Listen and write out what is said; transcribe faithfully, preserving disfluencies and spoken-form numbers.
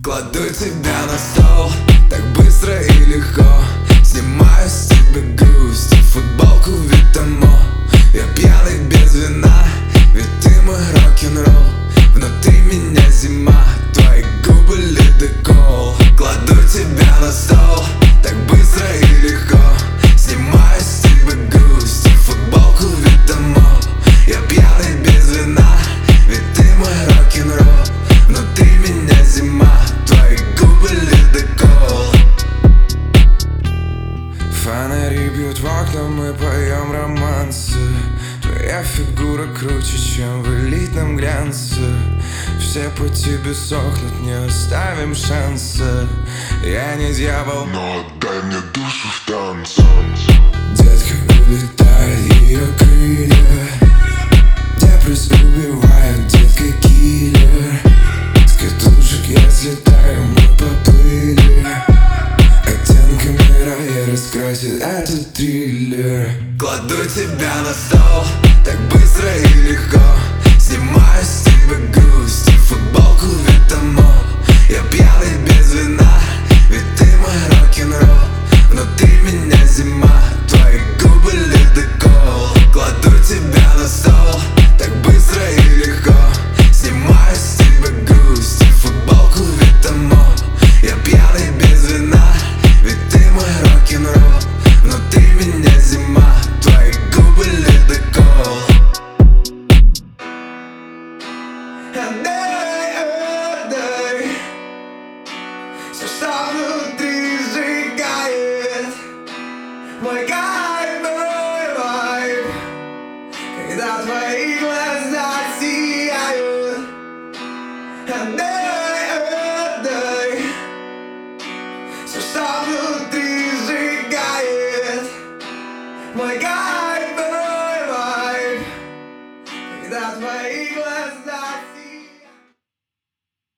Кладу тебя на стол, так быстро и легко. Снимаю с тебя грусть и футболку Витамо. Я пьяный без вина, ведь ты мой рок-н-ролл. Внутри меня зима, твои губы ледокол. Кладу тебя на стол, так быстро и легко. Снимаю с тебя грусть и футболку Витамо. Я пьяный без вина, ведь ты мой рок-н-ролл. Внутри меня зима, твои губы ледокол. Фонари бьют в окна, мы поем романсы. Твоя фигура круче, чем в элитном глянце. Все пути бессохнут, не оставим шанса. Я не дьявол, но отдай мне душу в танце. Детка улетает, ее крылья. Депресс убивает, детка киллер. С катушек я слетаю, мы поплыли. Оттенками рая раскрасит этот триллер. Кладу тебя на стол, так быстро и легко. Снимаю с тебя грусть и футболку Витамо. Я пьяный без вина, ведь ты мой рок-н-ролл. Внутри меня зима, твои губы ледокол. Кладу тебя на стол, так быстро и легко. Снимаю с тебя грусть и футболку Витамо. Я пьяный без вина, ведь ты мой рок-н-ролл. Внутри меня зима, твои губы ледокол. Отдай, отдай все, что внутри сжигает. Мой кайф, мой вайб, когда твои глаза сияют. Отдай, отдай все, что внутри сжигает. Мой кайф.